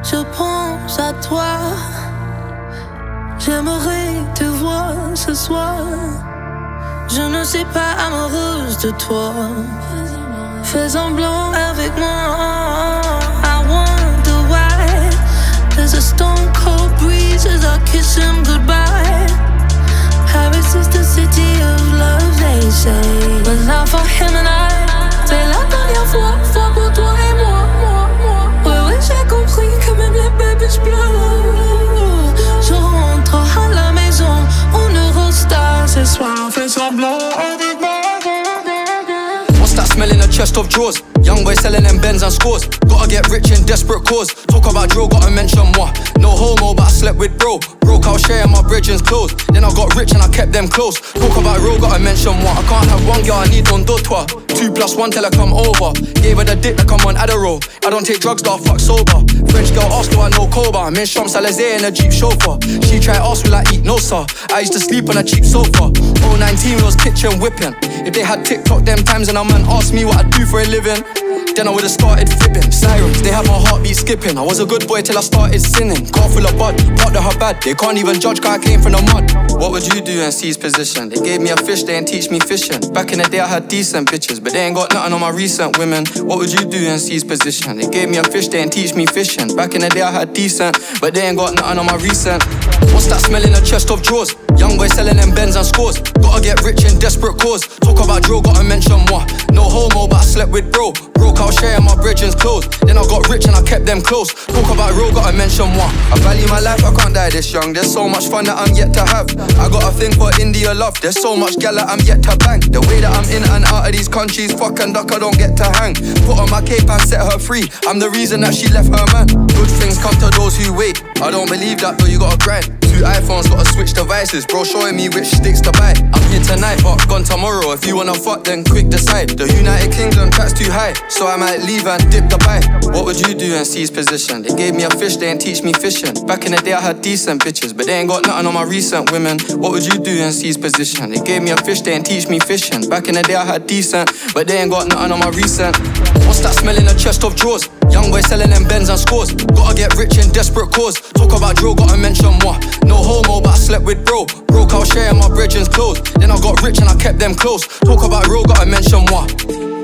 je pense à toi. J'aimerais te voir ce soir. Je ne suis pas amoureuse de toi. Fais semblant avec moi. I wonder why there's a stone cold breeze as I kiss him goodbye. Paris is the city of love, they say. But not for him and I. C'est la dernière fois pour toi et moi. Ouais, j'ai compris que même les bébés pleurent. Je rentre à la maison, on Eurostar ce soir. Fais semblant avec moi. What's that smell in a chest of drawers? Young boy selling them Benz and scores. Gotta get rich in desperate cause. Talk about drill, gotta mention moi. No homo, but I slept with bro. Broke out sharing my bridges clothes. Then I got rich and I kept them close. Talk about real, gotta mention moi. I can't have one girl, I need one d'autres. 2+1 till I come over. Gave her the dick like I'm on Adderall. I don't take drugs, though I fuck sober. French girl asked do I know Koba. Men Champs-Élysées in a Jeep chauffeur. She try ask will I eat, no sir. I used to sleep on a cheap sofa. 019 was kitchen whipping. If they had TikTok them times and a man asked me what I do for a living, then I would've started flipping. Sirens, they had my heartbeat skipping. I was a good boy till I started sinning. Car full of bud, part of her bad. They can't even judge cause I came from the mud. What would you do in C's position? They gave me a fish, they ain't teach me fishing. Back in the day I had decent bitches, but they ain't got nothing on my recent women. What would you do in C's position? They gave me a fish, they ain't teach me fishing. Back in the day I had decent, but they ain't got nothing on my recent. What's that smell in a chest of drawers? Young boy selling them Benz and scores. Gotta get rich in desperate cause. Talk about drill, gotta mention moi. No homo, but I slept with bro. Broke out sharing my bridges clothes. Then I got rich and I kept them close. Talk about real, gotta mention moi. I value my life, I can't die this young. There's so much fun that I'm yet to have. I got a thing for India love. There's so much gal that I'm yet to bang. The way that I'm in and out of these countries, fuck and duck, I don't get to hang. Put on my cape and set her free. I'm the reason that she left her man. Good things come to those who wait. I don't believe that, though you gotta grind. 2 iPhones, gotta switch devices. Bro showing me which sticks to buy. I'm here tonight, but gone tomorrow. If you wanna fuck, then quick decide. The United Kingdom tax too high, so I might leave and dip the bite. What would you do in C's position? They gave me a fish, they ain't teach me fishing. Back in the day I had decent bitches, but they ain't got nothing on my recent women. What would you do in C's position? They gave me a fish, they ain't teach me fishing. Back in the day I had decent, but they ain't got nothing on my recent. What's that smell in a chest of drawers? Young boy selling them Benz and scores. Gotta get rich in desperate cause. Talk about drill, gotta mention moi. No homo, but I slept with bro. Broke out sharing my bridges clothes. Then I got rich and I kept them close. Talk about real, gotta mention moi.